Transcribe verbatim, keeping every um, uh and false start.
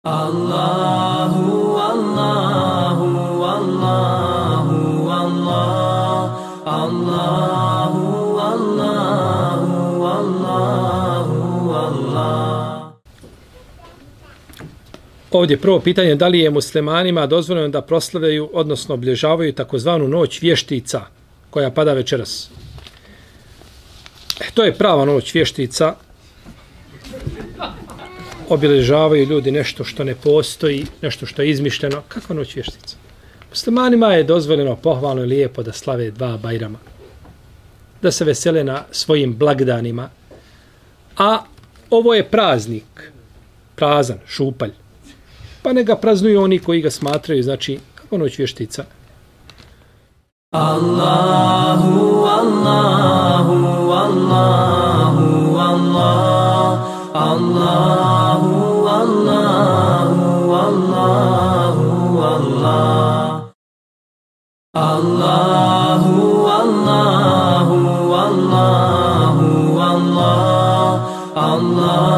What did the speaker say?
Allahu, Allahu, Allahu, Allah, Allahu, Allahu, Allahu, Allah. Ovdje prvo pitanje, da li je muslimanima dozvoljeno da proslavljaju, odnosno obilježavaju takozvanu noć vještica koja pada večeras. E, to je prava noć vještica. Obilježavaju ljudi nešto što ne postoji, nešto što je izmišljeno. Kakva noć vještica? Muslimanima je dozvoljeno pohvalno i lijepo da slave dva bajrama. Da se vesele na svojim blagdanima. A ovo je praznik. Prazan, šupalj. Pa ne ga praznuju oni koji ga smatraju, znači, kako noć vještica? Allahu, Allahu, Allahu, Allah, Allahu, Allahu, Allahu, Allah. Allahu, Allahu, Allahu, Allah, Allah.